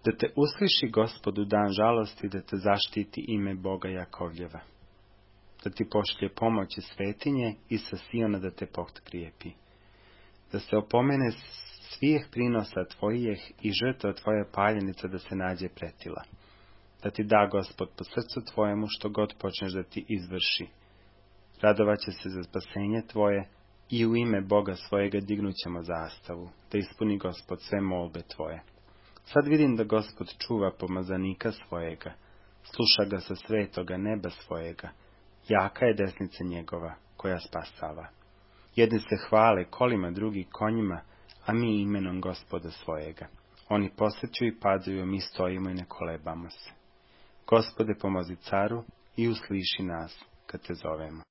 Da te usliši Gospod u dan žalosti, da te zaštiti ime Boga Jakovljeva. Da ti pošlje pomoć iz svetinje i sa Siona da te potkrijepi. Da se opomene svih prinosa tvojih i žrtva tvoja paljenica da se nađe pretila. Da ti da Gospod po srcu tvojemu što god počneš da ti izvrši. Radovaće se za spasenje tvoje i u ime Boga svojega dignućemo zastavu, da ispuni Gospod sve molbe tvoje. Sad vidim da Gospod čuva pomazanika svojega, sluša ga sa svetoga neba svojega, jaka je desnica njegova, koja spasava. Jedni se hvale kolima, drugi konjima, a mi imenom Gospoda svojega. Oni posreću i padaju, mi stojimo i ne kolebamo se. Gospode, pomozi caru i usliši nas kad te zovemo.